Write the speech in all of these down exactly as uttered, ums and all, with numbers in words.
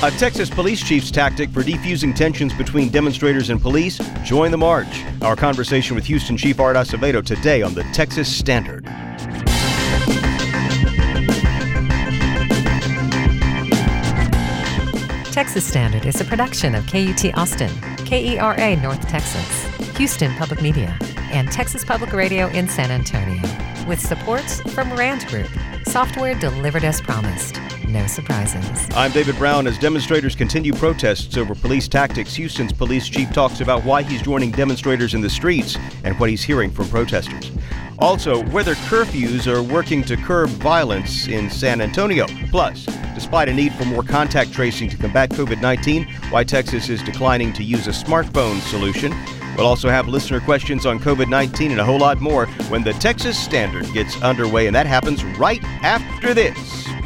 A Texas police chief's tactic for defusing tensions between demonstrators and police? Join the march. Our conversation with Houston Chief Art Acevedo today on the Texas Standard. Texas Standard is a production of K U T Austin, K E R A North Texas, Houston Public Media, and Texas Public Radio in San Antonio, with supports from Rand Group, software delivered as promised. No surprises. I'm David Brown. As demonstrators continue protests over police tactics, Houston's police chief talks about why he's joining demonstrators in the streets and what he's hearing from protesters. Also, whether curfews are working to curb violence in San Antonio. Plus, despite a need for more contact tracing to combat covid nineteen, why Texas is declining to use a smartphone solution. We'll also have listener questions on covid nineteen and a whole lot more when the Texas Standard gets underway, and that happens right after this.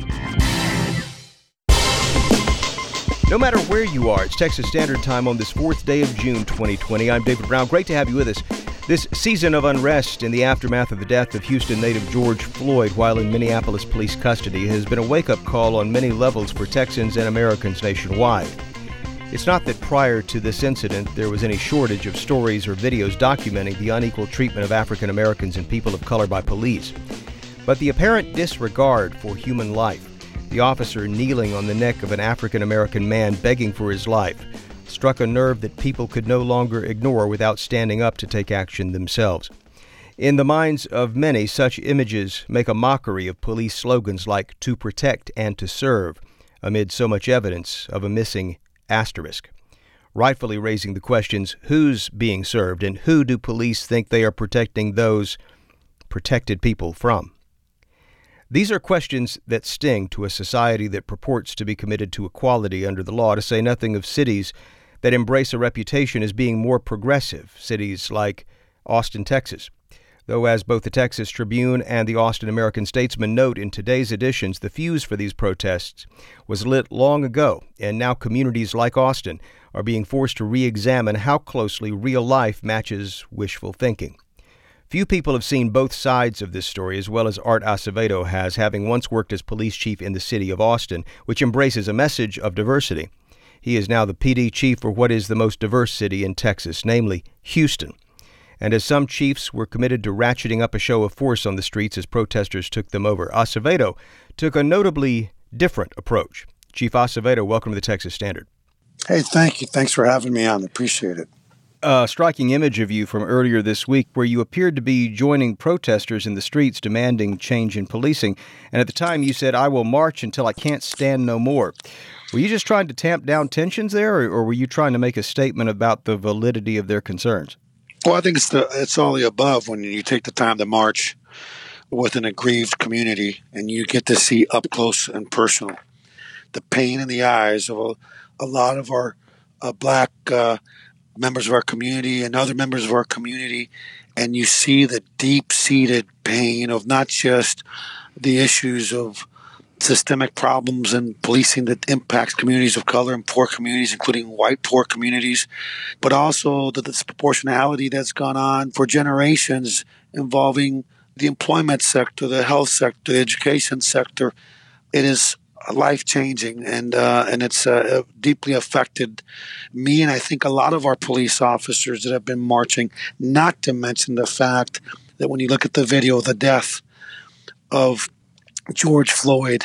No matter where you are, it's Texas Standard Time on this fourth day of June twenty twenty. I'm David Brown. Great to have you with us. This season of unrest in the aftermath of the death of Houston native George Floyd while in Minneapolis police custody has been a wake-up call on many levels for Texans and Americans nationwide. It's not that prior to this incident there was any shortage of stories or videos documenting the unequal treatment of African Americans and people of color by police, but the apparent disregard for human life, the officer kneeling on the neck of an African American man begging for his life, struck a nerve that people could no longer ignore without standing up to take action themselves. In the minds of many, such images make a mockery of police slogans like "to protect and to serve," amid so much evidence of a missing asterisk, rightfully raising the questions: who's being served and who do police think they are protecting those protected people from? These are questions that sting to a society that purports to be committed to equality under the law, to say nothing of cities that embrace a reputation as being more progressive, cities like Austin, Texas. Though, as both the Texas Tribune and the Austin American-Statesman note in today's editions, the fuse for these protests was lit long ago, and now communities like Austin are being forced to re-examine how closely real life matches wishful thinking. Few people have seen both sides of this story as well as Art Acevedo has, having once worked as police chief in the city of Austin, which embraces a message of diversity. He is now the P D chief for what is the most diverse city in Texas, namely Houston. And as some chiefs were committed to ratcheting up a show of force on the streets as protesters took them over, Acevedo took a notably different approach. Chief Acevedo, welcome to the Texas Standard. Hey, thank you. Thanks for having me on. Appreciate it. A striking image of you from earlier this week where you appeared to be joining protesters in the streets demanding change in policing. And at the time you said, "I will march until I can't stand no more." Were you just trying to tamp down tensions there, or, or were you trying to make a statement about the validity of their concerns? Well, I think it's the it's all the above. When you take the time to march with an aggrieved community and you get to see up close and personal the pain in the eyes of a, a lot of our uh, black uh, members of our community and other members of our community, and you see the deep-seated pain of not just the issues of systemic problems in policing that impacts communities of color and poor communities, including white poor communities, but also the disproportionality that's gone on for generations involving the employment sector, the health sector, the education sector. It is life-changing, and uh, and it's uh, deeply affected me, and I think a lot of our police officers that have been marching, not to mention the fact that when you look at the video of the death of George Floyd,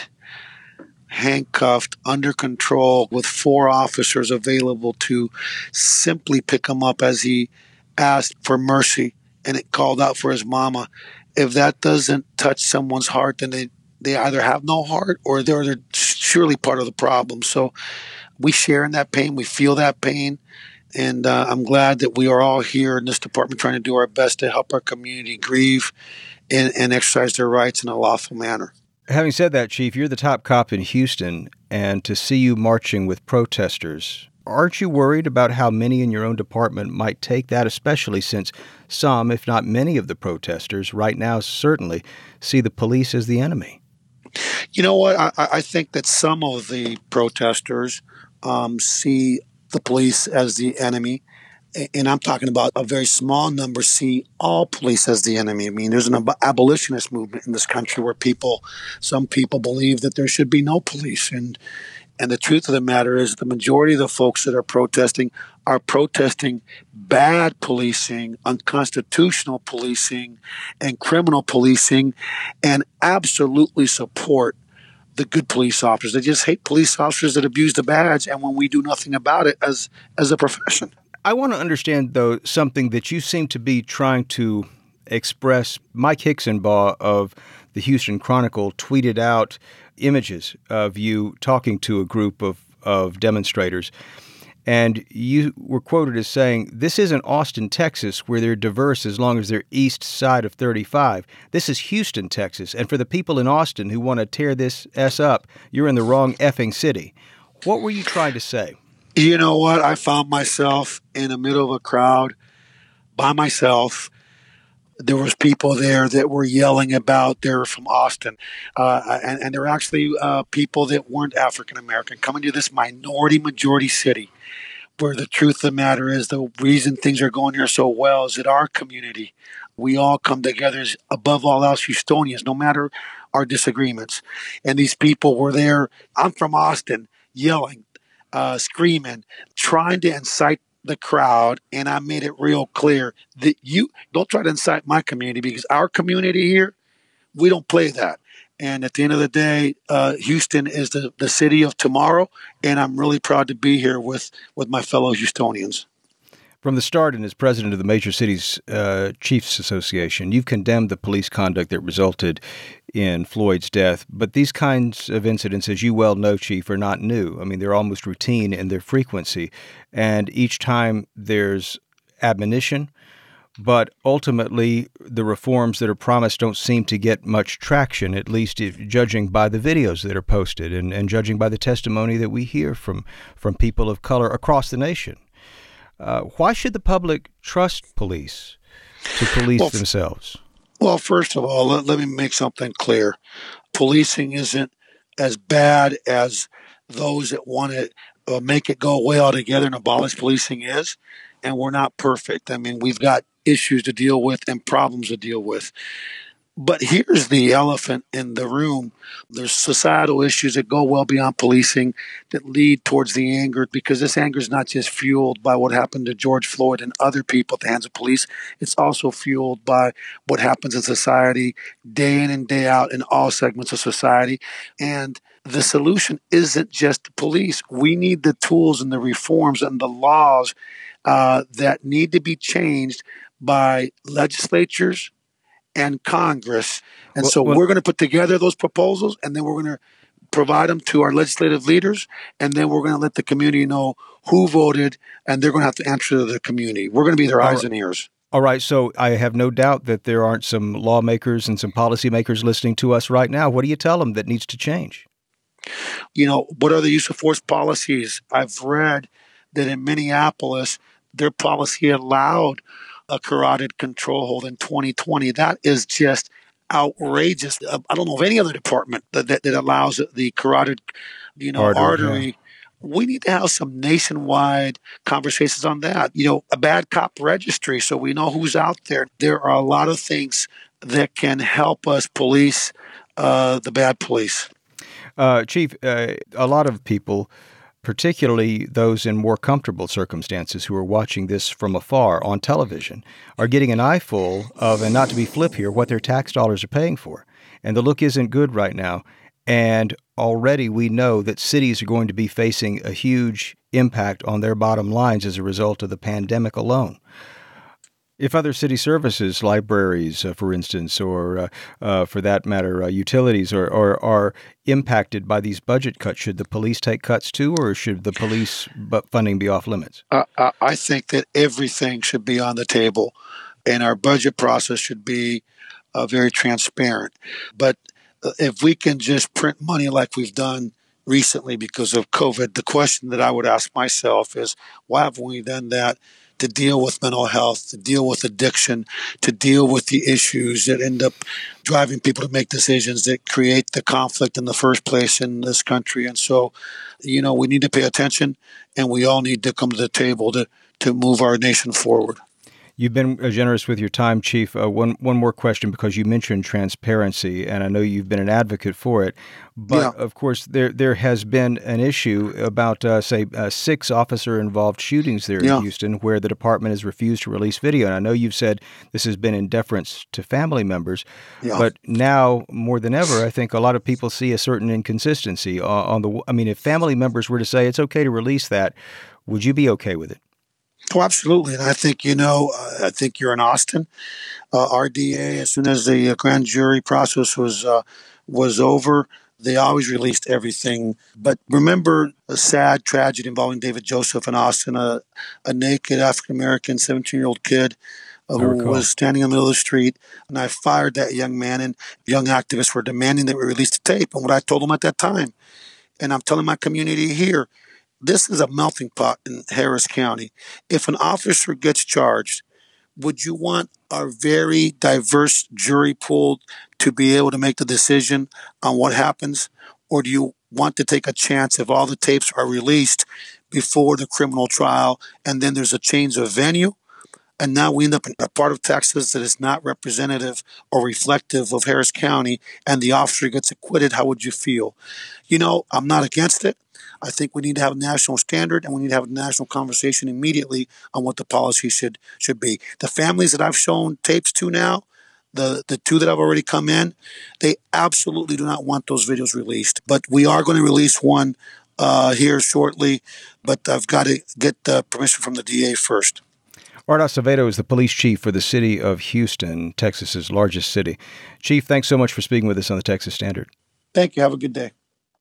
handcuffed, under control, with four officers available to simply pick him up as he asked for mercy and it called out for his mama. If that doesn't touch someone's heart, then they, they either have no heart or they're, they're surely part of the problem. So we share in that pain. We feel that pain. And uh, I'm glad that we are all here in this department trying to do our best to help our community grieve and, and exercise their rights in a lawful manner. Having said that, Chief, you're the top cop in Houston, and to see you marching with protesters, aren't you worried about how many in your own department might take that, especially since some, if not many of the protesters right now certainly see the police as the enemy? You know what? I, I think that some of the protesters um, see the police as the enemy. And I'm talking about a very small number see all police as the enemy. I mean, there's an ab- abolitionist movement in this country where people, some people believe that there should be no police. And And the truth of the matter is the majority of the folks that are protesting are protesting bad policing, unconstitutional policing, and criminal policing, and absolutely support the good police officers. They just hate police officers that abuse the badge, and when we do nothing about it as as a profession. I want to understand, though, something that you seem to be trying to express. Mike Hixenbaugh of the Houston Chronicle tweeted out images of you talking to a group of, of demonstrators. And you were quoted as saying, "This isn't Austin, Texas, where they're diverse as long as they're east side of thirty-five. This is Houston, Texas. And for the people in Austin who want to tear this S up, you're in the wrong effing city." What were you trying to say? You know what? I found myself in the middle of a crowd by myself. There was people there that were yelling about they're from Austin. Uh, and, and there were actually uh, people that weren't African-American coming to this minority-majority city, where the truth of the matter is the reason things are going here so well is that our community, we all come together as, above all else, Houstonians, no matter our disagreements. And these people were there. I'm from Austin, yelling, uh, screaming, trying to incite the crowd. And I made it real clear that you don't try to incite my community, because our community here, we don't play that. And at the end of the day, uh, Houston is the, the city of tomorrow, and I'm really proud to be here with, with my fellow Houstonians. From the start, and as president of the Major Cities uh, Chiefs Association, you've condemned the police conduct that resulted in Floyd's death. But these kinds of incidents, as you well know, Chief, are not new. I mean, they're almost routine in their frequency. And each time there's admonition, but ultimately the reforms that are promised don't seem to get much traction, at least if, judging by the videos that are posted and, and judging by the testimony that we hear from, from people of color across the nation. Uh, why should the public trust police to police well, themselves? Well, first of all, let, let me make something clear. Policing isn't as bad as those that want to uh, make it go away altogether and abolish policing is, and we're not perfect. I mean, we've got issues to deal with and problems to deal with. But here's the elephant in the room. There's societal issues that go well beyond policing that lead towards the anger, because this anger is not just fueled by what happened to George Floyd and other people at the hands of police. It's also fueled by what happens in society day in and day out in all segments of society. And the solution isn't just the police. We need the tools and the reforms and the laws uh, that need to be changed by legislatures and Congress. And well, so well, we're going to put together those proposals, and then we're going to provide them to our legislative leaders, and then we're going to let the community know who voted, and they're going to have to answer to the community. We're going to be their eyes right. and ears. All right. So I have no doubt that there aren't some lawmakers and some policymakers listening to us right now. What do you tell them that needs to change? You know, what are the use of force policies? I've read that in Minneapolis, their policy allowed a carotid control hold in twenty twenty. That is just outrageous. I don't know of any other department that, that, that allows the carotid, you know, artery. artery. Yeah. We need to have some nationwide conversations on that. You know, a bad cop registry, so we know who's out there. There are a lot of things that can help us police uh, the bad police. Uh, Chief, uh, a lot of people, particularly those in more comfortable circumstances who are watching this from afar on television, are getting an eyeful of, and not to be flip here, what their tax dollars are paying for. And the look isn't good right now. And already we know that cities are going to be facing a huge impact on their bottom lines as a result of the pandemic alone. If other city services, libraries, uh, for instance, or uh, uh, for that matter, uh, utilities are, are are impacted by these budget cuts, should the police take cuts too, or should the police funding be off limits? Uh, I think that everything should be on the table, and our budget process should be uh, very transparent. But if we can just print money like we've done recently because of COVID, the question that I would ask myself is, why haven't we done that to deal with mental health, to deal with addiction, to deal with the issues that end up driving people to make decisions that create the conflict in the first place in this country? And so, you know, we need to pay attention, and we all need to come to the table to, to move our nation forward. You've been generous with your time, Chief. Uh, one one more question, because you mentioned transparency, and I know you've been an advocate for it. But, yeah. of course, there there has been an issue about, uh, say, uh, six officer-involved shootings there yeah. in Houston where the department has refused to release video. And I know you've said this has been in deference to family members. Yeah. But now, more than ever, I think a lot of people see a certain inconsistency on, on the – I mean, if family members were to say it's okay to release that, would you be okay with it? Oh, absolutely. And I think, you know, uh, I think you're in Austin. Uh, R D A, as soon as the uh, grand jury process was uh, was over, they always released everything. But remember a sad tragedy involving David Joseph in Austin, a, a naked African-American seventeen-year-old kid uh, who was standing in the middle of the street. And I fired that young man, and young activists were demanding that we release the tape. And what I told them at that time, and I'm telling my community here, this is a melting pot in Harris County. If an officer gets charged, would you want our very diverse jury pool to be able to make the decision on what happens? Or do you want to take a chance if all the tapes are released before the criminal trial and then there's a change of venue? And now we end up in a part of Texas that is not representative or reflective of Harris County, and the officer gets acquitted. How would you feel? You know, I'm not against it. I think we need to have a national standard, and we need to have a national conversation immediately on what the policy should should be. The families that I've shown tapes to now, the, the two that have already come in, they absolutely do not want those videos released. But we are going to release one uh, here shortly, but I've got to get the permission from the D A first. Art Acevedo is the police chief for the city of Houston, Texas's largest city. Chief, thanks so much for speaking with us on the Texas Standard. Thank you. Have a good day.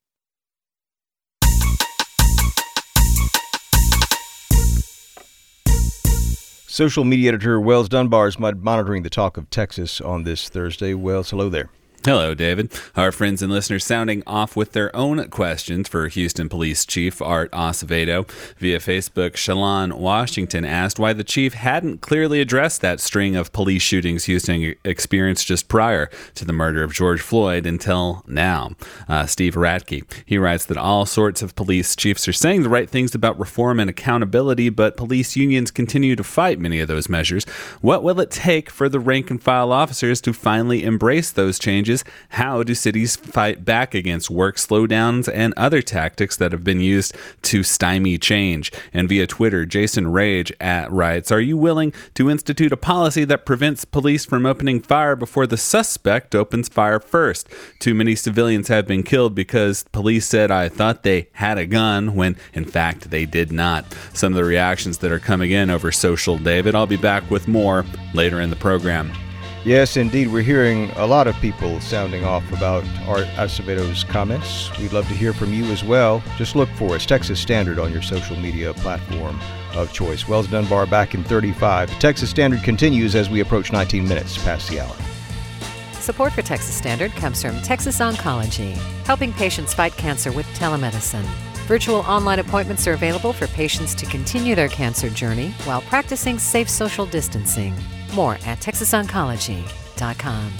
Social media editor Wells Dunbar is monitoring the talk of Texas on this Thursday. Wells, hello there. Hello, David. Our friends and listeners sounding off with their own questions for Houston Police Chief Art Acevedo. Via Facebook, Shalon Washington asked why the chief hadn't clearly addressed that string of police shootings Houston experienced just prior to the murder of George Floyd until now. Uh, Steve Radke, he writes that all sorts of police chiefs are saying the right things about reform and accountability, but police unions continue to fight many of those measures. What will it take for the rank and file officers to finally embrace those changes? How do cities fight back against work slowdowns and other tactics that have been used to stymie change? And via Twitter, Jason Rage at writes, are you willing to institute a policy that prevents police from opening fire before the suspect opens fire first? Too many civilians have been killed because police said, I thought they had a gun, when in fact they did not. Some of the reactions that are coming in over social, David. I'll be back with more later in the program. Yes, indeed. We're hearing a lot of people sounding off about Art Acevedo's comments. We'd love to hear from you as well. Just look for us, Texas Standard, on your social media platform of choice. Wells Dunbar back in thirty-five. The Texas Standard continues as we approach nineteen minutes past the hour. Support for Texas Standard comes from Texas Oncology, helping patients fight cancer with telemedicine. Virtual online appointments are available for patients to continue their cancer journey while practicing safe social distancing. More at texas oncology dot com.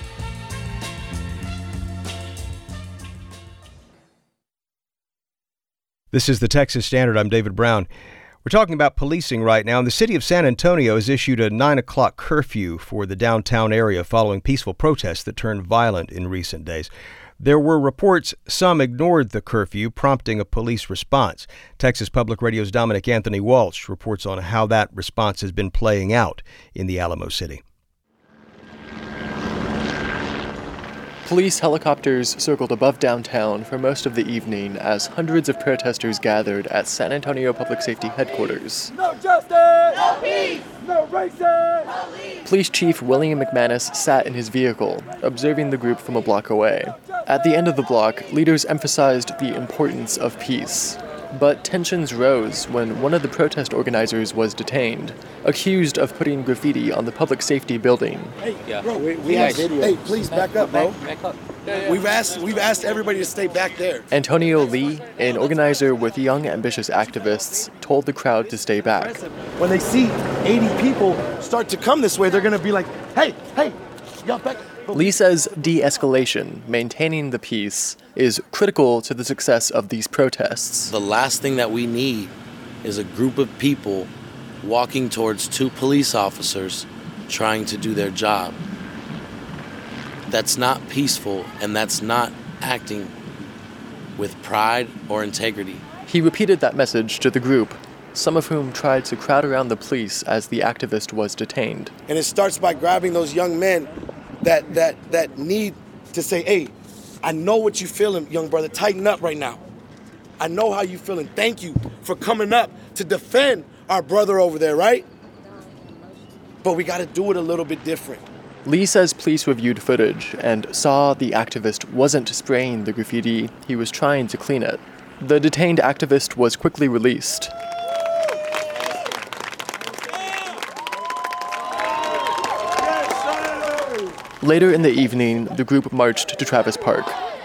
This is the Texas Standard. I'm David Brown. We're talking about policing right now, and the city of San Antonio has issued a nine o'clock curfew for the downtown area following peaceful protests that turned violent in recent days. There were reports some ignored the curfew, prompting a police response. Texas Public Radio's Dominic Anthony Walsh reports on how that response has been playing out in the Alamo City. Police helicopters circled above downtown for most of the evening as hundreds of protesters gathered at San Antonio Public Safety Headquarters. No justice! No peace! No racism! Police Chief William McManus sat in his vehicle, observing the group from a block away. At the end of the block, leaders emphasized the importance of peace. But tensions rose when one of the protest organizers was detained, accused of putting graffiti on the public safety building. Hey, yeah. bro, we, we asked, hey, please back, back up, bro. Back, back up. Yeah, yeah. We've asked, we've asked everybody to stay back there. Antonio Lee, an organizer with young, ambitious activists, told the crowd to stay back. When they see eighty people start to come this way, they're going to be like, hey, hey, y'all back. Lee says de-escalation, maintaining the peace, is critical to the success of these protests. The last thing that we need is a group of people walking towards two police officers trying to do their job. That's not peaceful, and that's not acting with pride or integrity. He repeated that message to the group, some of whom tried to crowd around the police as the activist was detained. And it starts by grabbing those young men that that that need to say, hey, I know what you're feeling, young brother. Tighten up right now. I know how you're feeling. Thank you for coming up to defend our brother over there, right? But we got to do it a little bit different. Lee says police reviewed footage and saw the activist wasn't spraying the graffiti, he was trying to clean it. The detained activist was quickly released. Later in the evening, the group marched to Travis Park.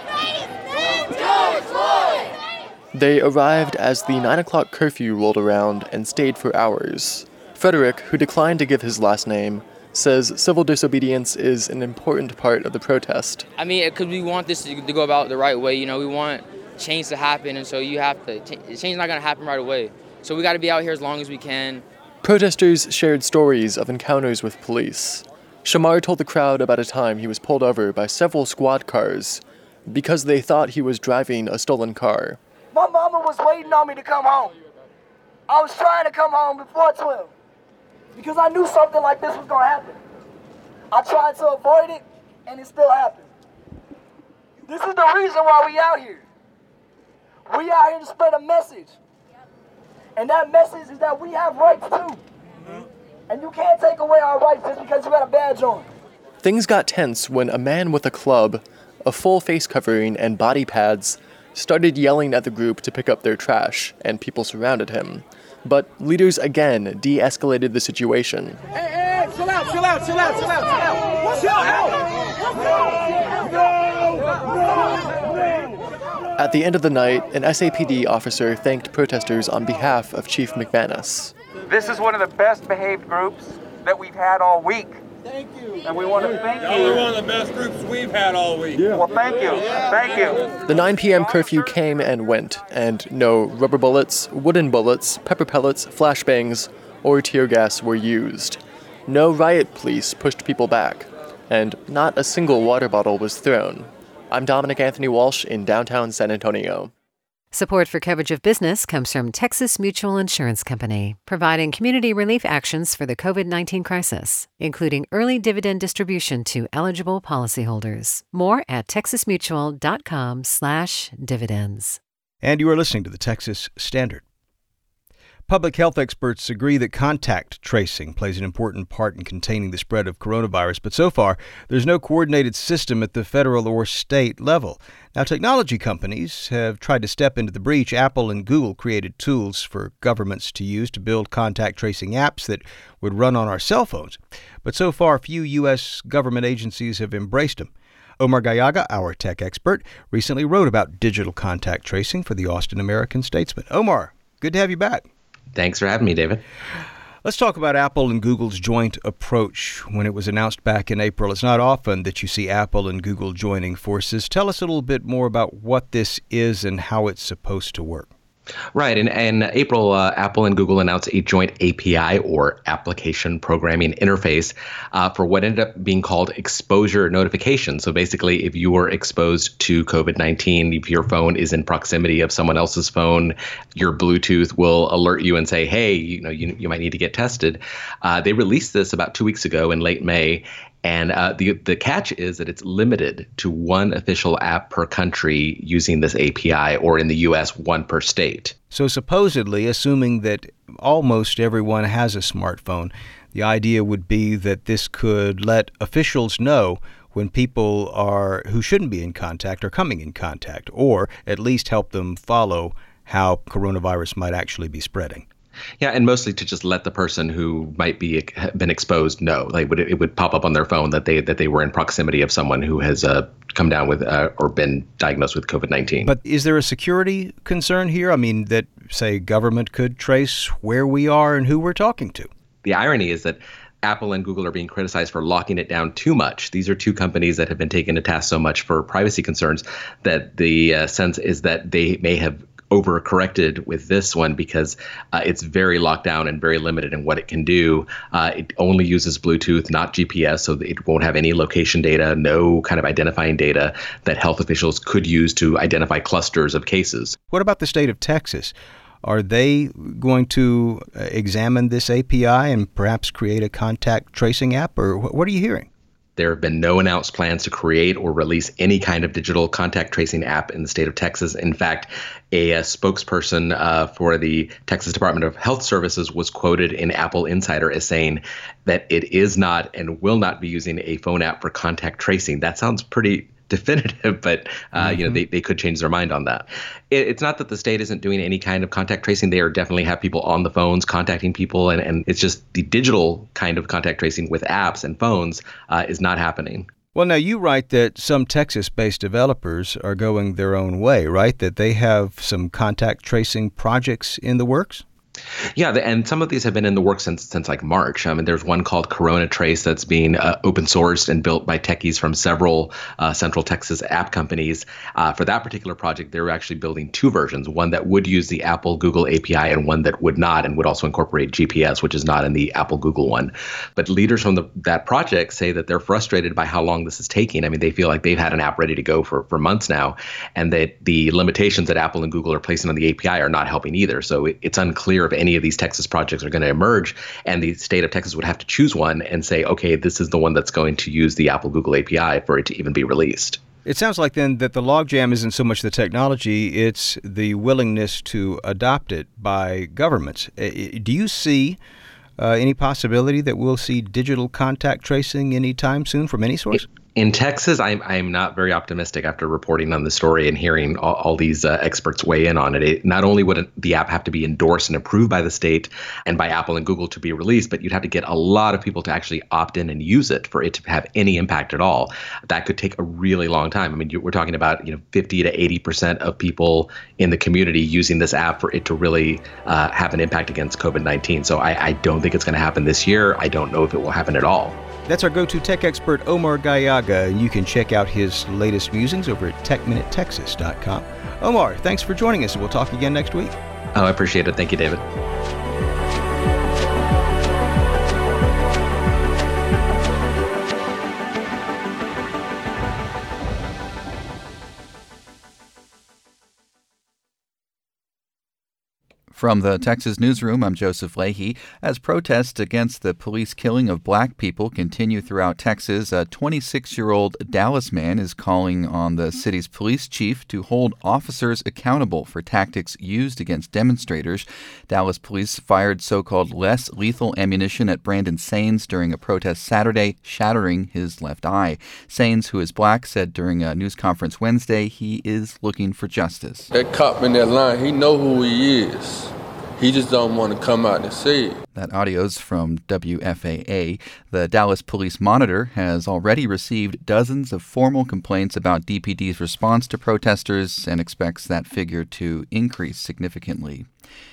They arrived as the nine o'clock curfew rolled around and stayed for hours. Frederick, who declined to give his last name, says civil disobedience is an important part of the protest. I mean, because we want this to go about the right way, you know, we want change to happen, and so you have to, change is not going to happen right away. So we got to be out here as long as we can. Protesters shared stories of encounters with police. Shamar told the crowd about a time he was pulled over by several squad cars because they thought he was driving a stolen car. My mama was waiting on me to come home. I was trying to come home before twelve because I knew something like this was going to happen. I tried to avoid it, and it still happened. This is the reason why we out here. We out here to spread a message. And that message is that we have rights too. Mm-hmm. And you can't take away our rights just because you got a badge on. Things got tense when a man with a club, a full face covering, and body pads started yelling at the group to pick up their trash, and people surrounded him. But leaders again de-escalated the situation. Hey, hey, hey, chill out, chill out, chill out, chill out, chill out. Chill out. No, no, no. At the end of the night, an S A P D officer thanked protesters on behalf of Chief McManus. This is one of the best behaved groups that we've had all week. Thank you. And we want to thank you. Y'all are one of the best groups we've had all week. Yeah. Well, thank you. Thank you. The nine p.m. curfew came and went, and no rubber bullets, wooden bullets, pepper pellets, flashbangs, or tear gas were used. No riot police pushed people back, and not a single water bottle was thrown. I'm Dominic Anthony Walsh in downtown San Antonio. Support for Coverage of Business comes from Texas Mutual Insurance Company, providing community relief actions for the covid nineteen crisis, including early dividend distribution to eligible policyholders. More at texasmutual.com slash dividends. And you are listening to the Texas Standard. Public health experts agree that contact tracing plays an important part in containing the spread of coronavirus, but so far, there's no coordinated system at the federal or state level. Now, technology companies have tried to step into the breach. Apple and Google created tools for governments to use to build contact tracing apps that would run on our cell phones. But so far, few U S government agencies have embraced them. Omar Gallaga, our tech expert, recently wrote about digital contact tracing for the Austin American-Statesman. Omar, good to have you back. Thanks for having me, David. Let's talk about Apple and Google's joint approach when it was announced back in April. It's not often that you see Apple and Google joining forces. Tell us a little bit more about what this is and how it's supposed to work. Right. In, in April, uh, Apple and Google announced a joint A P I, or Application Programming Interface, uh, for what ended up being called exposure notification. So basically, if you were exposed to covid nineteen, if your phone is in proximity of someone else's phone, your Bluetooth will alert you and say, hey, you know, you, you might need to get tested. Uh, they released this about two weeks ago in late May. And uh, the the catch is that it's limited to one official app per country using this A P I, or in the U S, one per state. So supposedly, assuming that almost everyone has a smartphone, the idea would be that this could let officials know when people are who shouldn't be in contact are coming in contact, or at least help them follow how coronavirus might actually be spreading. Yeah, and mostly to just let the person who might be been exposed know. Like, would it would pop up on their phone that they that they were in proximity of someone who has uh, come down with uh, or been diagnosed with covid nineteen. But is there a security concern here? I mean, that, say, government could trace where we are and who we're talking to. The irony is that Apple and Google are being criticized for locking it down too much. These are two companies that have been taken to task so much for privacy concerns that the uh, sense is that they may have overcorrected with this one because uh, it's very locked down and very limited in what it can do. Uh, it only uses Bluetooth, not G P S, so it won't have any location data, no kind of identifying data that health officials could use to identify clusters of cases. What about the state of Texas? Are they going to examine this A P I and perhaps create a contact tracing app, or what are you hearing? There have been no announced plans to create or release any kind of digital contact tracing app in the state of Texas. In fact, a, a spokesperson uh, for the Texas Department of Health Services was quoted in Apple Insider as saying that it is not and will not be using a phone app for contact tracing. That sounds pretty definitive, but uh, mm-hmm. you know they, they could change their mind on that. It, it's not that the state isn't doing any kind of contact tracing. They are definitely have people on the phones contacting people, and, and it's just the digital kind of contact tracing with apps and phones uh, is not happening. Well, now you write that some Texas-based developers are going their own way, right? That they have some contact tracing projects in the works? Yeah, the, and some of these have been in the works since since like March. I mean, there's one called Corona Trace that's being uh, open sourced and built by techies from several uh, Central Texas app companies. Uh, for that particular project, they were actually building two versions, one that would use the Apple Google A P I and one that would not and would also incorporate G P S, which is not in the Apple Google one. But leaders from the, that project say that they're frustrated by how long this is taking. I mean, they feel like they've had an app ready to go for, for months now, and that the limitations that Apple and Google are placing on the A P I are not helping either. So it, it's unclear if any of these Texas projects are going to emerge, and the state of Texas would have to choose one and say, okay, this is the one that's going to use the Apple Google A P I for it to even be released. It sounds like then that the logjam isn't so much the technology, it's the willingness to adopt it by governments. Do you see uh, any possibility that we'll see digital contact tracing anytime soon from any source? It- In Texas, I'm I'm not very optimistic after reporting on the story and hearing all, all these uh, experts weigh in on it. it. Not only would the app have to be endorsed and approved by the state and by Apple and Google to be released, but you'd have to get a lot of people to actually opt in and use it for it to have any impact at all. That could take a really long time. I mean, you, we're talking about you know fifty to eighty percent of people in the community using this app for it to really uh, have an impact against COVID nineteen. So I, I don't think it's going to happen this year. I don't know if it will happen at all. That's our go-to tech expert, Omar Gallaga, and you can check out his latest musings over at tech minute texas dot com. Omar, thanks for joining us, and we'll talk again next week. Oh, I appreciate it. Thank you, David. From the Texas Newsroom, I'm Joseph Leahy. As protests against the police killing of black people continue throughout Texas, a twenty-six-year-old Dallas man is calling on the city's police chief to hold officers accountable for tactics used against demonstrators. Dallas police fired so-called less lethal ammunition at Brandon Sains during a protest Saturday, shattering his left eye. Sains, who is black, said during a news conference Wednesday he is looking for justice. That cop in that line, he know who he is. He just don't want to come out and say it. That audio's from W F A A. The Dallas Police Monitor has already received dozens of formal complaints about D P D's response to protesters and expects that figure to increase significantly.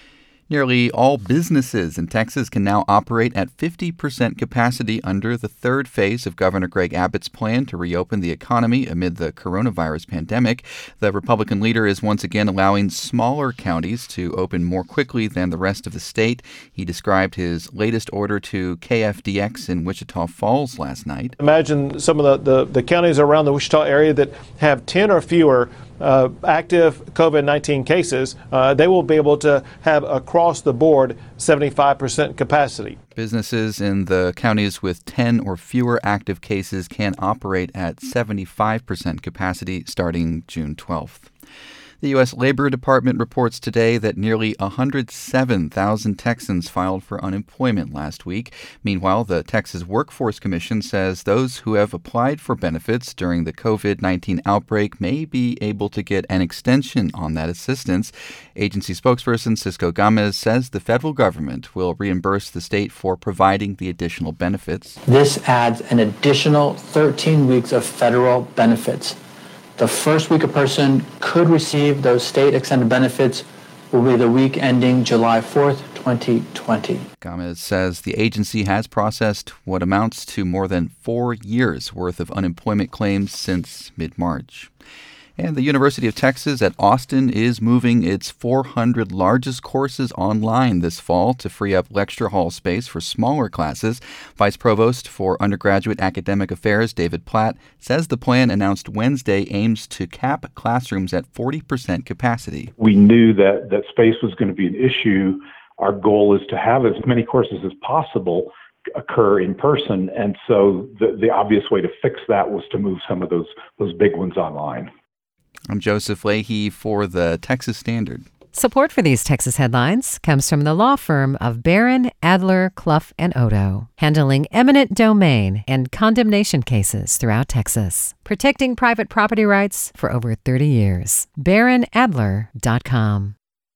Nearly all businesses in Texas can now operate at fifty percent capacity under the third phase of Governor Greg Abbott's plan to reopen the economy amid the coronavirus pandemic. The Republican leader is once again allowing smaller counties to open more quickly than the rest of the state. He described his latest order to K F D X in Wichita Falls last night. Imagine some of the, the, the counties around the Wichita area that have ten or fewer Uh, active COVID nineteen cases. Uh, they will be able to have across the board seventy-five percent capacity. Businesses in the counties with ten or fewer active cases can operate at seventy-five percent capacity starting June twelfth. The U S Labor Department reports today that nearly one hundred seven thousand Texans filed for unemployment last week. Meanwhile, the Texas Workforce Commission says those who have applied for benefits during the COVID nineteen outbreak may be able to get an extension on that assistance. Agency spokesperson Cisco Gomez says the federal government will reimburse the state for providing the additional benefits. This adds an additional thirteen weeks of federal benefits. The first week a person could receive those state extended benefits will be the week ending July fourth, twenty twenty. Gomez says the agency has processed what amounts to more than four years' worth of unemployment claims since mid-March. And the University of Texas at Austin is moving its four hundred largest courses online this fall to free up lecture hall space for smaller classes. Vice Provost for Undergraduate Academic Affairs, David Platt, says the plan announced Wednesday aims to cap classrooms at forty percent capacity. We knew that, that space was going to be an issue. Our goal is to have as many courses as possible occur in person, and so the, the obvious way to fix that was to move some of those those big ones online. I'm Joseph Leahy for the Texas Standard. Support for these Texas headlines comes from the law firm of Barron, Adler, Clough, and Odo, handling eminent domain and condemnation cases throughout Texas, protecting private property rights for over thirty years. Barron Adler dot com.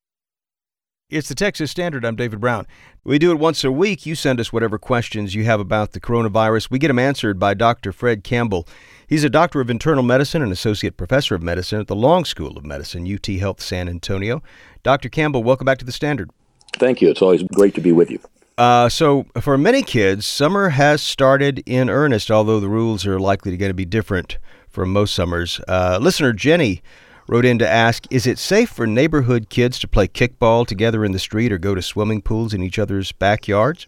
It's the Texas Standard. I'm David Brown. We do it once a week. You send us whatever questions you have about the coronavirus. We get them answered by Doctor Fred Campbell. He's a doctor of internal medicine and associate professor of medicine at the Long School of Medicine, U T Health San Antonio. Doctor Campbell, welcome back to the Standard. Thank you. It's always great to be with you. Uh, so for many kids, summer has started in earnest, although the rules are likely going to be different from most summers. Uh, listener Jenny wrote in to ask, is it safe for neighborhood kids to play kickball together in the street or go to swimming pools in each other's backyards?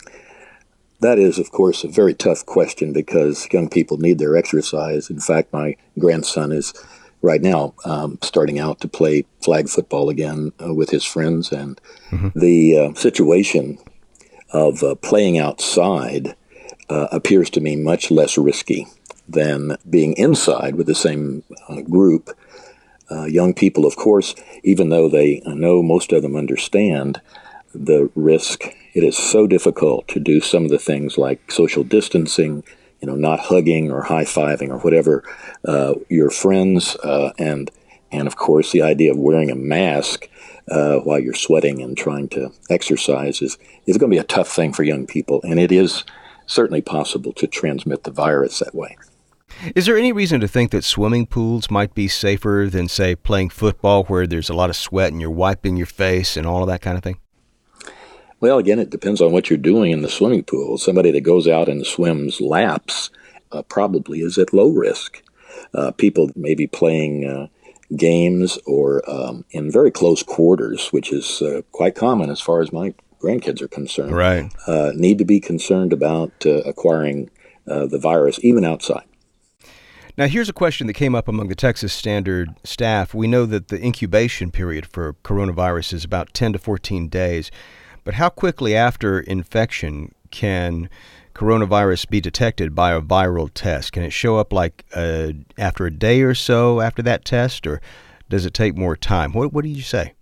That is, of course, a very tough question because young people need their exercise. In fact, my grandson is right now um, starting out to play flag football again uh, with his friends. And mm-hmm. the uh, situation of uh, playing outside uh, appears to me much less risky than being inside with the same uh, group. Uh, young people, of course, even though they know most of them understand the risk, it is so difficult to do some of the things like social distancing, you know, not hugging or high-fiving or whatever uh, your friends, uh, and, and of course, the idea of wearing a mask uh, while you're sweating and trying to exercise is, is going to be a tough thing for young people, and it is certainly possible to transmit the virus that way. Is there any reason to think that swimming pools might be safer than, say, playing football where there's a lot of sweat and you're wiping your face and all of that kind of thing? Well, again, it depends on what you're doing in the swimming pool. Somebody that goes out and swims laps uh, probably is at low risk. Uh, people may be playing uh, games or um, in very close quarters, which is uh, quite common as far as my grandkids are concerned. Right. Uh, need to be concerned about uh, acquiring uh, the virus, even outside. Now, here's a question that came up among the Texas Standard staff. We know that the incubation period for coronavirus is about ten to fourteen days. But how quickly after infection can coronavirus be detected by a viral test? Can it show up like uh, after a day or so after that test, or does it take more time? What, what do you say?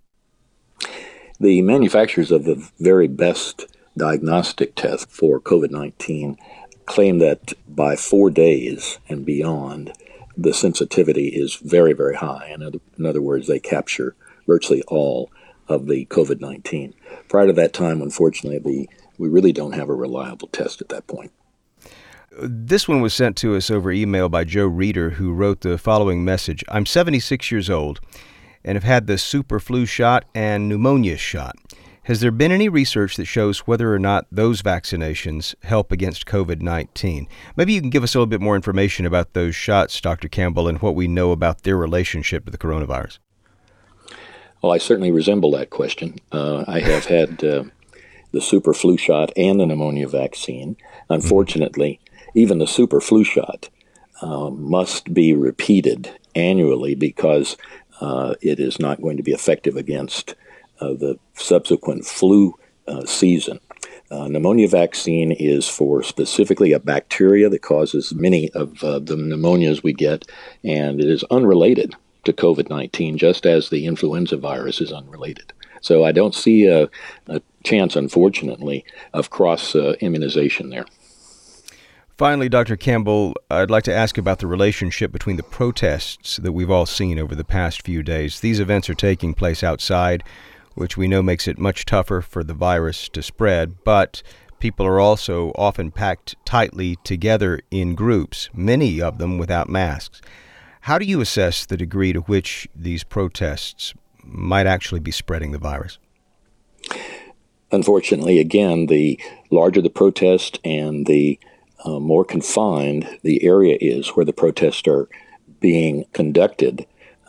The manufacturers of the very best diagnostic test for COVID nineteen claim that by four days and beyond, the sensitivity is very, very high. In other, in other words, they capture virtually all of the COVID nineteen. Prior to that time, unfortunately, we, we really don't have a reliable test at that point. This one was sent to us over email by Joe Reeder, who wrote the following message. I'm seventy-six years old and have had the super flu shot and pneumonia shot. Has there been any research that shows whether or not those vaccinations help against COVID nineteen? Maybe you can give us a little bit more information about those shots, Doctor Campbell, and what we know about their relationship to the coronavirus. Well, I certainly resemble that question. Uh, I have had uh, the super flu shot and the pneumonia vaccine. Unfortunately, mm-hmm. even the super flu shot uh, must be repeated annually because uh, it is not going to be effective against Uh, the subsequent flu uh, season. Uh, pneumonia vaccine is for specifically a bacteria that causes many of uh, the pneumonias we get, and it is unrelated to COVID nineteen, just as the influenza virus is unrelated. So I don't see a, a chance, unfortunately, of cross uh, immunization there. Finally, Doctor Campbell, I'd like to ask about the relationship between the protests that we've all seen over the past few days. These events are taking place outside, which we know makes it much tougher for the virus to spread, but people are also often packed tightly together in groups, many of them without masks. How do you assess the degree to which these protests might actually be spreading the virus? Unfortunately, again, the larger the protest and the uh, more confined the area is where the protests are being conducted,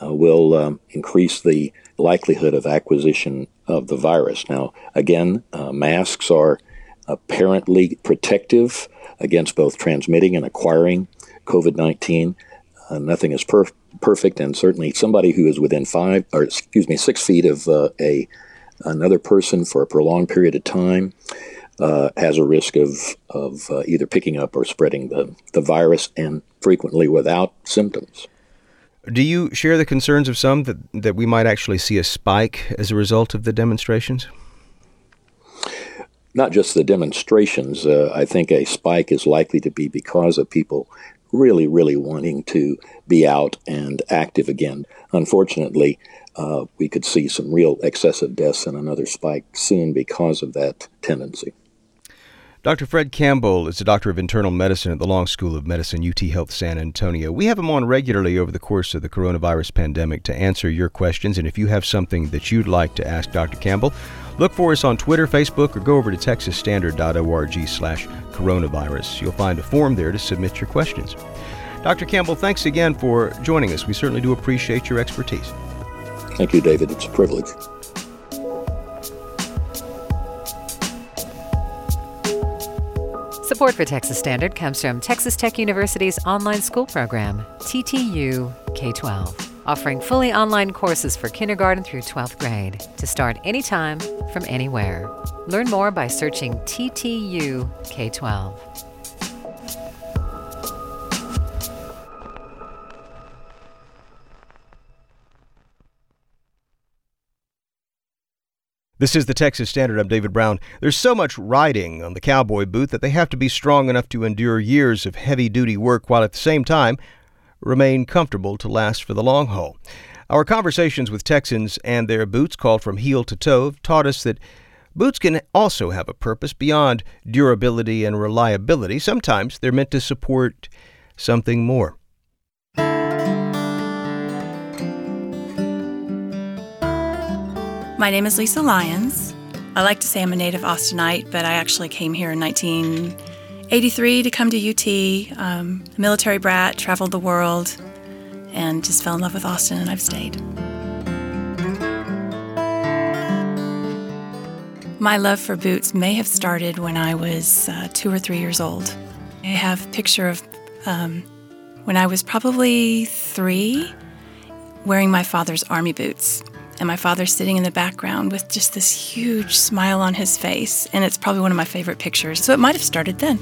uh, will um, increase the likelihood of acquisition of the virus. Now, again, uh, masks are apparently protective against both transmitting and acquiring COVID nineteen. Uh, nothing is per- perfect, and certainly somebody who is within five, or excuse me, six feet of uh, a another person for a prolonged period of time uh, has a risk of of uh, either picking up or spreading the, the virus, and frequently without symptoms. Do you share the concerns of some that, that we might actually see a spike as a result of the demonstrations? Not just the demonstrations. Uh, I think a spike is likely to be because of people really, really wanting to be out and active again. Unfortunately, uh, we could see some real excessive deaths and another spike soon because of that tendency. Doctor Fred Campbell is a doctor of internal medicine at the Long School of Medicine, U T Health San Antonio. We have him on regularly over the course of the coronavirus pandemic to answer your questions. And if you have something that you'd like to ask Doctor Campbell, look for us on Twitter, Facebook, or go over to texas standard dot org slash coronavirus. You'll find a form there to submit your questions. Doctor Campbell, thanks again for joining us. We certainly do appreciate your expertise. Thank you, David. It's a privilege. Support for Texas Standard comes from Texas Tech University's online school program, T T U K twelve, offering fully online courses for kindergarten through twelfth grade to start anytime from anywhere. Learn more by searching T T U K twelve. This is the Texas Standard. I'm David Brown. There's so much riding on the cowboy boot that they have to be strong enough to endure years of heavy-duty work while at the same time remain comfortable to last for the long haul. Our conversations with Texans and their boots, called From Heel to Toe, have taught us that boots can also have a purpose beyond durability and reliability. Sometimes they're meant to support something more. My name is Lisa Lyons. I like to say I'm a native Austinite, but I actually came here in nineteen eighty-three to come to U T. Um, a military brat, traveled the world, and just fell in love with Austin, and I've stayed. My love for boots may have started when I was uh, two or three years old. I have a picture of um, when I was probably three, wearing my father's army boots. And my father sitting in the background with just this huge smile on his face. And it's probably one of my favorite pictures. So it might have started then.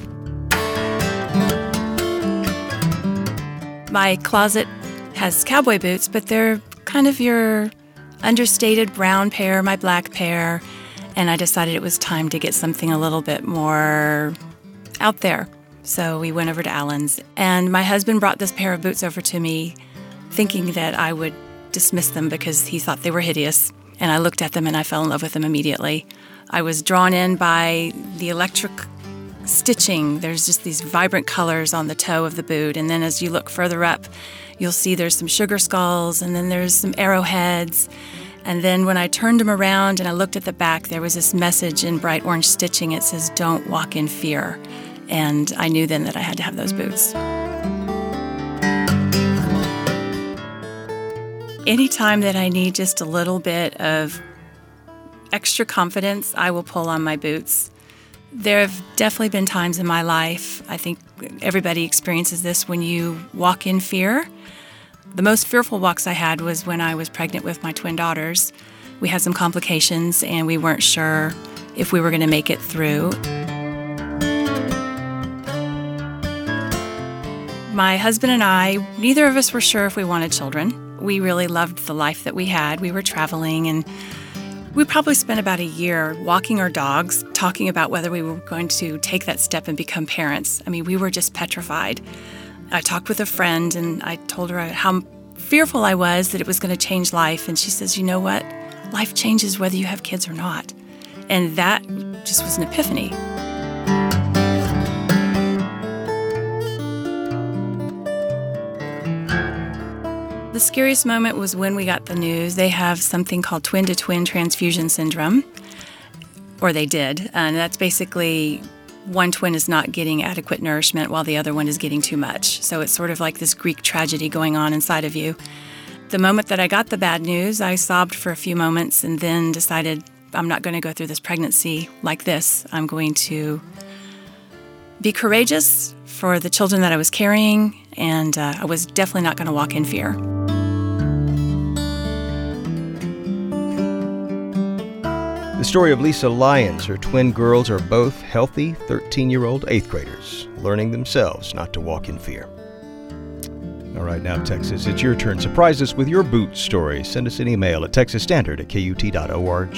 My closet has cowboy boots, but they're kind of your understated brown pair, my black pair. And I decided it was time to get something a little bit more out there. So we went over to Allen's. And my husband brought this pair of boots over to me, thinking that I would dismissed them because he thought they were hideous. And I looked at them and I fell in love with them immediately. I was drawn in by the electric stitching. There's just these vibrant colors on the toe of the boot. And then as you look further up, you'll see there's some sugar skulls and then there's some arrowheads. And then when I turned them around and I looked at the back, there was this message in bright orange stitching. It says, "Don't walk in fear." And I knew then that I had to have those boots. Anytime that I need just a little bit of extra confidence, I will pull on my boots. There have definitely been times in my life, I think everybody experiences this, when you walk in fear. The most fearful walks I had was when I was pregnant with my twin daughters. We had some complications and we weren't sure if we were going to make it through. My husband and I, neither of us were sure if we wanted children. We really loved the life that we had. We were traveling, and we probably spent about a year walking our dogs, talking about whether we were going to take that step and become parents. I mean, we were just petrified. I talked with a friend, and I told her how fearful I was that it was going to change life, and she says, "You know what? Life changes whether you have kids or not." And that just was an epiphany. The scariest moment was when we got the news. They have something called twin-to-twin transfusion syndrome, or they did, and that's basically one twin is not getting adequate nourishment while the other one is getting too much. So it's sort of like this Greek tragedy going on inside of you. The moment that I got the bad news, I sobbed for a few moments and then decided I'm not going to go through this pregnancy like this. I'm going to be courageous for the children that I was carrying, and uh, I was definitely not going to walk in fear. The story of Lisa Lyons. Her twin girls are both healthy thirteen-year-old eighth graders, learning themselves not to walk in fear. All right, now, Texas, it's your turn. Surprise us with your boot story. Send us an email at texas standard at k u t dot org.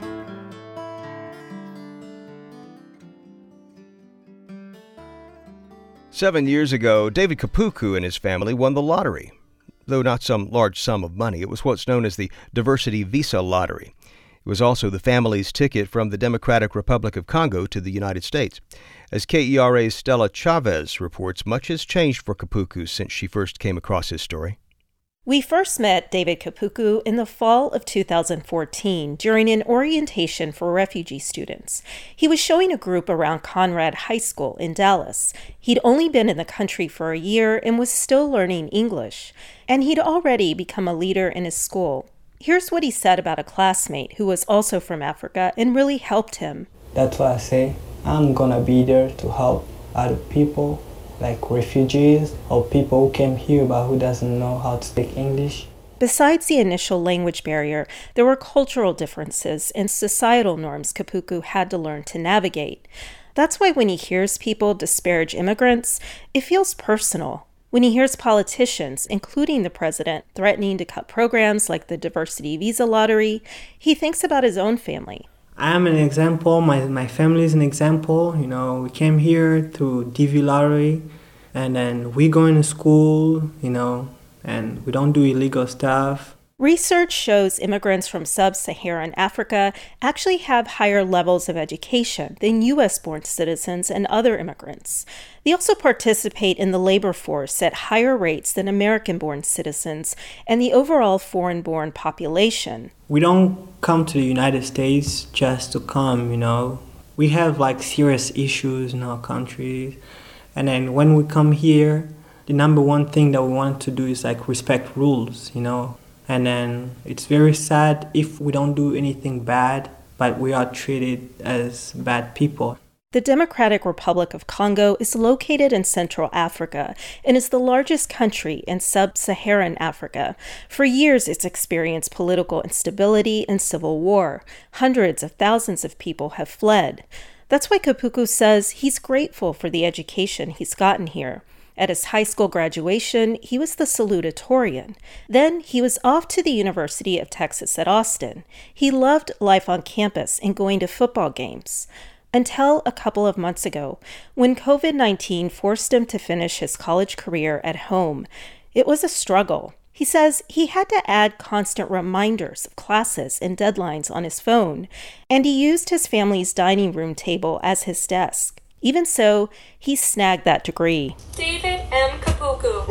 Seven years ago, David Kapuku and his family won the lottery. Though not some large sum of money, it was what's known as the Diversity Visa Lottery. It was also the family's ticket from the Democratic Republic of Congo to the United States. As K E R A's Stella Chavez reports, much has changed for Kapuku since she first came across his story. We first met David Kapuku in the fall of two thousand fourteen during an orientation for refugee students. He was showing a group around Conrad High School in Dallas. He'd only been in the country for a year and was still learning English, and he'd already become a leader in his school. Here's what he said about a classmate who was also from Africa and really helped him. That's why I say I'm gonna be there to help other people, like refugees or people who came here but who doesn't know how to speak English. Besides the initial language barrier, there were cultural differences and societal norms Kapuku had to learn to navigate. That's why when he hears people disparage immigrants, it feels personal. When he hears politicians, including the president, threatening to cut programs like the Diversity Visa Lottery, he thinks about his own family. I'm an example, my, my family is an example. You know, we came here through D V Lottery, and then we go into school, you know, and we don't do illegal stuff. Research shows immigrants from sub-Saharan Africa actually have higher levels of education than U S-born citizens and other immigrants. They also participate in the labor force at higher rates than American-born citizens and the overall foreign-born population. We don't come to the United States just to come, you know. We have like serious issues in our country. And then when we come here, the number one thing that we want to do is like respect rules, you know. And then it's very sad if we don't do anything bad, but we are treated as bad people. The Democratic Republic of Congo is located in Central Africa and is the largest country in sub-Saharan Africa. For years, it's experienced political instability and civil war. Hundreds of thousands of people have fled. That's why Kapuku says he's grateful for the education he's gotten here. At his high school graduation, he was the salutatorian. Then he was off to the University of Texas at Austin. He loved life on campus and going to football games. Until a couple of months ago, when covid nineteen forced him to finish his college career at home. It was a struggle. He says he had to add constant reminders of classes and deadlines on his phone, and he used his family's dining room table as his desk. Even so, he snagged that degree. David M. Kapuku.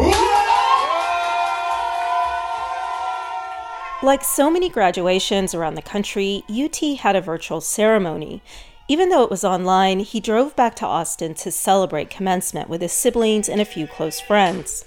Like so many graduations around the country, U T had a virtual ceremony. Even though it was online, he drove back to Austin to celebrate commencement with his siblings and a few close friends.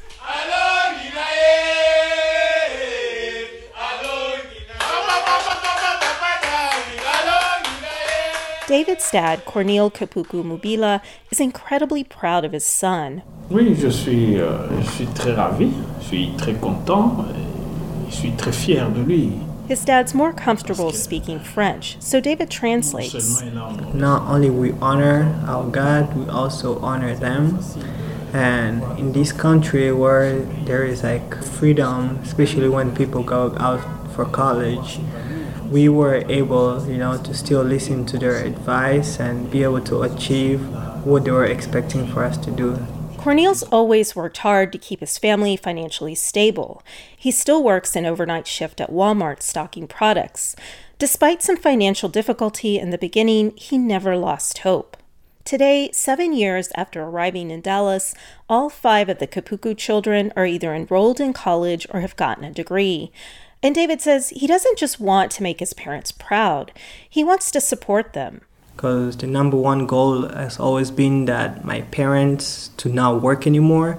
David's dad, Cornel Kapuku Mubila, is incredibly proud of his son. Oui, je suis, euh, je suis très ravi, je suis très content, et je suis très fier de lui. His dad's more comfortable speaking French, so David translates. Not only we honor our God, we also honor them. And in this country where there is like freedom, especially when people go out for college, we were able, you know, to still listen to their advice and be able to achieve what they were expecting for us to do. Cornel's always worked hard to keep his family financially stable. He still works an overnight shift at Walmart stocking products. Despite some financial difficulty in the beginning, he never lost hope. Today, seven years after arriving in Dallas, all five of the Kapuku children are either enrolled in college or have gotten a degree. And David says he doesn't just want to make his parents proud, he wants to support them. Because the number one goal has always been that my parents to not work anymore,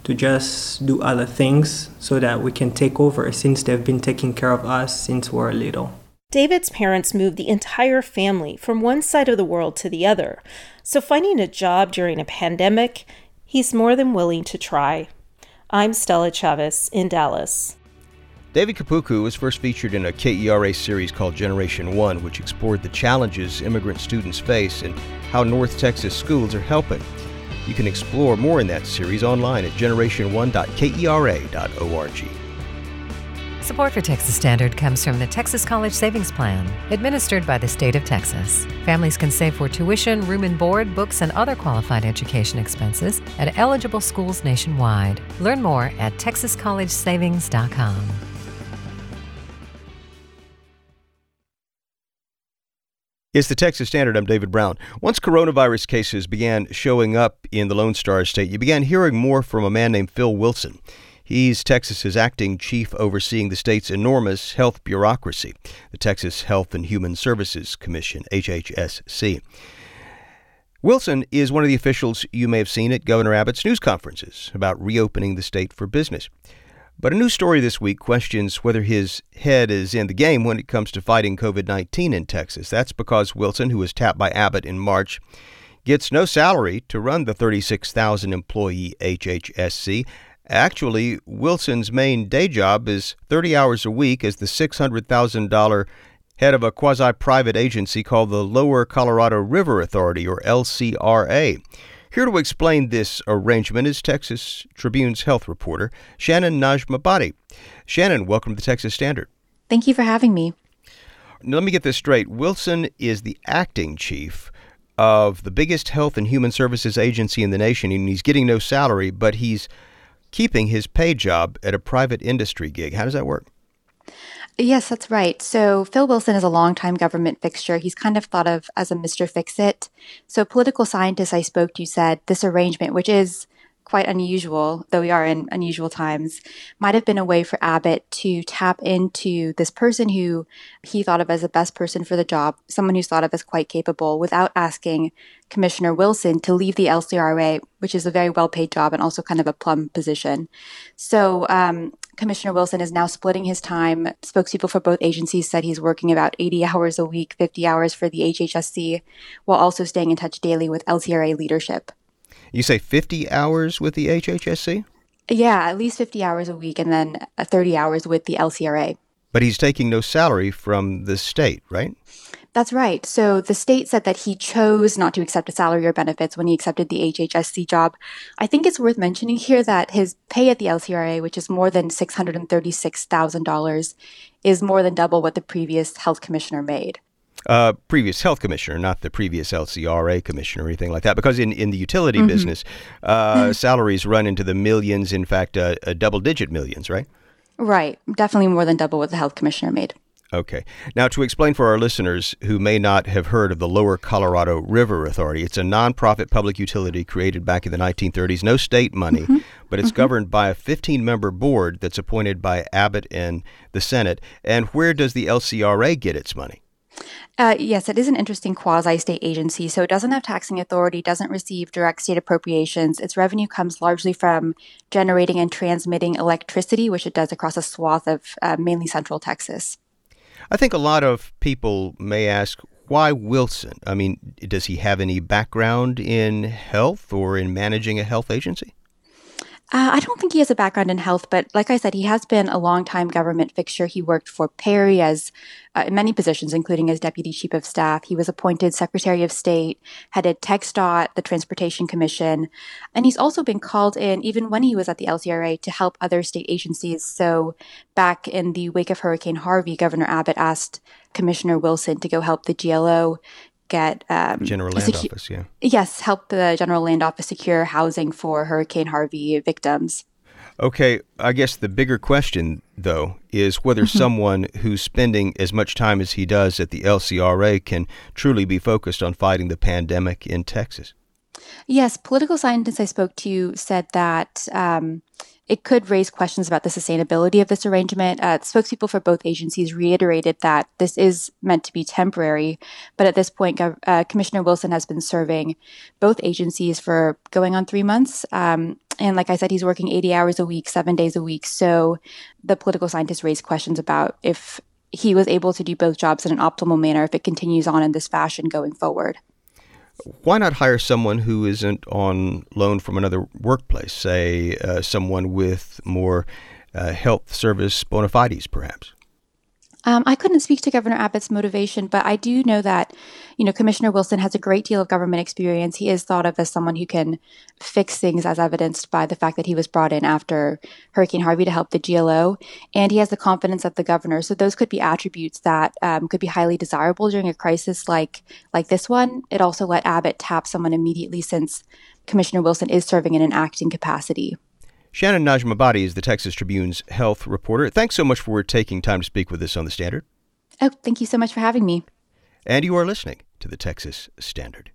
to just do other things so that we can take over, since they've been taking care of us since we're little. David's parents moved the entire family from one side of the world to the other, so finding a job during a pandemic, he's more than willing to try. I'm Stella Chavez in Dallas. David Kapuku was first featured in a K E R A series called Generation One, which explored the challenges immigrant students face and how North Texas schools are helping. You can explore more in that series online at generation one dot kera dot org. Support for Texas Standard comes from the Texas College Savings Plan, administered by the state of Texas. Families can save for tuition, room and board, books, and other qualified education expenses at eligible schools nationwide. Learn more at texas college savings dot com. It's the Texas Standard. I'm David Brown. Once coronavirus cases began showing up in the Lone Star State, you began hearing more from a man named Phil Wilson. He's Texas's acting chief overseeing the state's enormous health bureaucracy, the Texas Health and Human Services Commission, H H S C. Wilson is one of the officials you may have seen at Governor Abbott's news conferences about reopening the state for business. But a new story this week questions whether his head is in the game when it comes to fighting covid nineteen in Texas. That's because Wilson, who was tapped by Abbott in March, gets no salary to run the thirty-six thousand employee H H S C. Actually, Wilson's main day job is thirty hours a week as the six hundred thousand dollars head of a quasi-private agency called the Lower Colorado River Authority, or L C R A. Here to explain this arrangement is Texas Tribune's health reporter, Shannon Najmabadi. Shannon, welcome to the Texas Standard. Thank you for having me. Now, let me get this straight. Wilson is the acting chief of the biggest health and human services agency in the nation, and he's getting no salary, but he's keeping his paid job at a private industry gig. How does that work? Yes, that's right. So Phil Wilson is a longtime government fixture. He's kind of thought of as a Mister Fix-It. So political scientists I spoke to said this arrangement, which is quite unusual, though we are in unusual times, might have been a way for Abbott to tap into this person who he thought of as the best person for the job, someone who's thought of as quite capable, without asking Commissioner Wilson to leave the L C R A, which is a very well-paid job and also kind of a plum position. So um, Commissioner Wilson is now splitting his time. Spokespeople for both agencies said he's working about eighty hours a week, fifty hours for the H H S C, while also staying in touch daily with L C R A leadership. You say fifty hours with the H H S C? Yeah, at least fifty hours a week and then thirty hours with the L C R A. But he's taking no salary from the state, right? That's right. So the state said that he chose not to accept a salary or benefits when he accepted the H H S C job. I think it's worth mentioning here that his pay at the L C R A, which is more than six hundred thirty-six thousand dollars, is more than double what the previous health commissioner made. Uh, previous health commissioner, not the previous L C R A commissioner or anything like that. Because in, in the utility mm-hmm. business, uh, salaries run into the millions, in fact, uh, uh, double-digit millions, right? Right. Definitely more than double what the health commissioner made. Okay. Now, to explain for our listeners who may not have heard of the Lower Colorado River Authority, it's a nonprofit public utility created back in the nineteen thirties. No state money, mm-hmm. but it's mm-hmm. governed by a fifteen-member board that's appointed by Abbott and the Senate. And where does the L C R A get its money? Uh, yes, it is an interesting quasi-state agency. So it doesn't have taxing authority, doesn't receive direct state appropriations. Its revenue comes largely from generating and transmitting electricity, which it does across a swath of uh, mainly central Texas. I think a lot of people may ask, why Wilson? I mean, does he have any background in health or in managing a health agency? Uh, I don't think he has a background in health, but like I said, he has been a longtime government fixture. He worked for Perry as uh, in many positions, including as deputy chief of staff. He was appointed Secretary of State, headed TxDOT, the Transportation Commission, and he's also been called in, even when he was at the L C R A, to help other state agencies. So back in the wake of Hurricane Harvey, Governor Abbott asked Commissioner Wilson to go help the G L O get um, General Land secu- Office, yeah. Yes, help the General Land Office secure housing for Hurricane Harvey victims. Okay, I guess the bigger question, though, is whether mm-hmm. someone who's spending as much time as he does at the L C R A can truly be focused on fighting the pandemic in Texas. Yes, political scientists I spoke to said that um, it could raise questions about the sustainability of this arrangement. Uh, spokespeople for both agencies reiterated that this is meant to be temporary, but at this point, Gov- uh, Commissioner Wilson has been serving both agencies for going on three months. Um, and like I said, he's working eighty hours a week, seven days a week. So the political scientists raised questions about if he was able to do both jobs in an optimal manner if it continues on in this fashion going forward. Why not hire someone who isn't on loan from another workplace, say uh, someone with more uh, health service bona fides, perhaps? Um, I couldn't speak to Governor Abbott's motivation, but I do know that, you know, Commissioner Wilson has a great deal of government experience. He is thought of as someone who can fix things, as evidenced by the fact that he was brought in after Hurricane Harvey to help the G L O, and he has the confidence of the governor. So those could be attributes that um, could be highly desirable during a crisis like like this one. It also let Abbott tap someone immediately, since Commissioner Wilson is serving in an acting capacity. Shannon Najmabadi is the Texas Tribune's health reporter. Thanks so much for taking time to speak with us on The Standard. Oh, thank you so much for having me. And you are listening to the Texas Standard.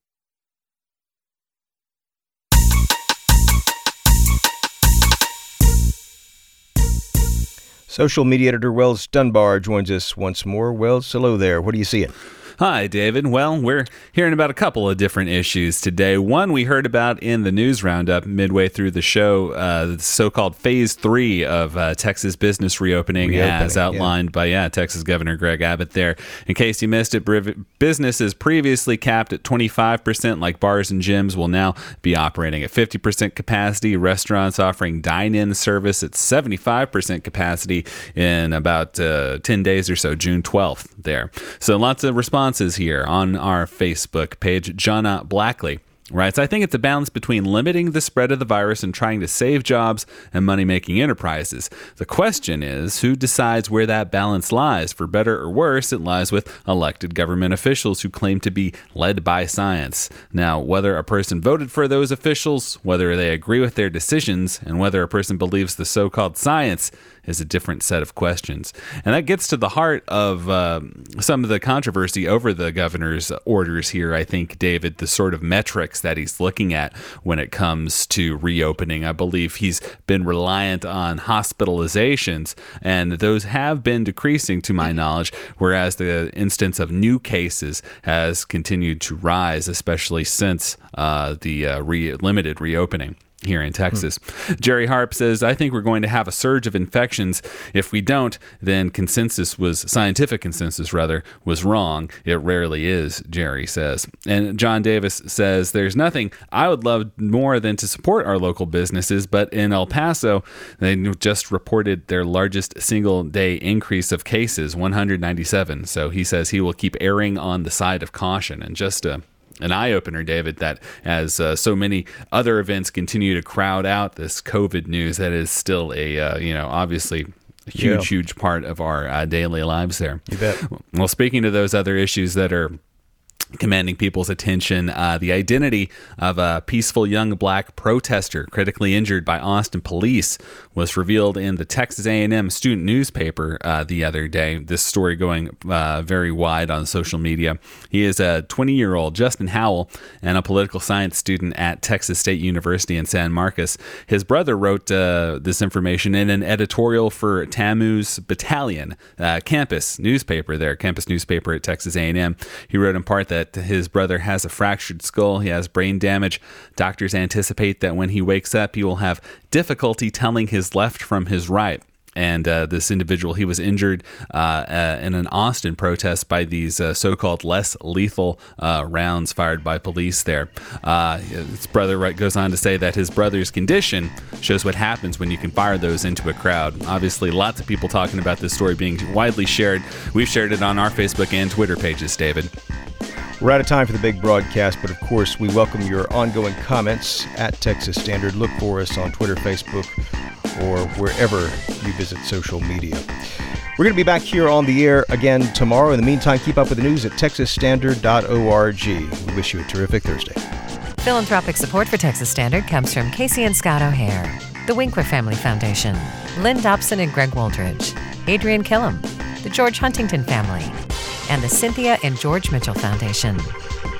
Social media editor Wells Dunbar joins us once more. Wells, hello there. What are you seeing? Hi, David. Well, we're hearing about a couple of different issues today. One we heard about in the news roundup midway through the show, uh, the so-called phase three of uh, Texas business reopening, reopening as outlined yeah. by yeah, Texas Governor Greg Abbott there. In case you missed it, businesses previously capped at twenty-five percent, like bars and gyms, will now be operating at fifty percent capacity. Restaurants offering dine-in service at seventy-five percent capacity in about uh, ten days or so, June twelfth there. So lots of responses here on our Facebook page. Jonna Blackley writes, I think it's a balance between limiting the spread of the virus and trying to save jobs and money-making enterprises. The question is, who decides where that balance lies? For better or worse, it lies with elected government officials who claim to be led by science. Now, whether a person voted for those officials, whether they agree with their decisions, and whether a person believes the so-called science is a different set of questions. And that gets to the heart of uh, some of the controversy over the governor's orders here, I think, David, the sort of metrics that he's looking at when it comes to reopening. I believe he's been reliant on hospitalizations, and those have been decreasing to my knowledge, whereas the instance of new cases has continued to rise, especially since uh, the uh, re- limited reopening here in Texas. Hmm. Jerry Harp says, I think we're going to have a surge of infections. If we don't, then consensus was, scientific consensus rather, was wrong. It rarely is, Jerry says. And John Davis says, there's nothing I would love more than to support our local businesses, but in El Paso, they just reported their largest single day increase of cases, one hundred ninety-seven. So he says he will keep erring on the side of caution. And just a An eye-opener, David, that as uh, so many other events continue to crowd out this COVID news, that is still a, uh, you know, obviously a huge, yeah. huge part of our uh, daily lives there. You bet. Well, speaking to those other issues that are commanding people's attention, uh, the identity of a peaceful young black protester critically injured by Austin police was revealed in the Texas A and M student newspaper uh, the other day. This story going uh, very wide on social media. He is a twenty-year-old Justin Howell and a political science student at Texas State University in San Marcos. His brother wrote uh, this information in an editorial for Tammuz Battalion, uh, campus newspaper there, campus newspaper at Texas A and M. He wrote in part that that his brother has a fractured skull. He has brain damage. Doctors anticipate that when he wakes up, he will have difficulty telling his left from his right. And uh, this individual, he was injured uh, uh, in an Austin protest by these uh, so-called less lethal uh, rounds fired by police there. Uh, his brother goes on to say that his brother's condition shows what happens when you can fire those into a crowd. Obviously, lots of people talking about this story being widely shared. We've shared it on our Facebook and Twitter pages, David. We're out of time for the big broadcast, but of course, we welcome your ongoing comments at Texas Standard. Look for us on Twitter, Facebook, or wherever you visit social media. We're going to be back here on the air again tomorrow. In the meantime, keep up with the news at texas standard dot org. We wish you a terrific Thursday. Philanthropic support for Texas Standard comes from Casey and Scott O'Hare, the Winkler Family Foundation, Lynn Dobson and Greg Wooldridge, Adrian Killam, the George Huntington Family, and the Cynthia and George Mitchell Foundation.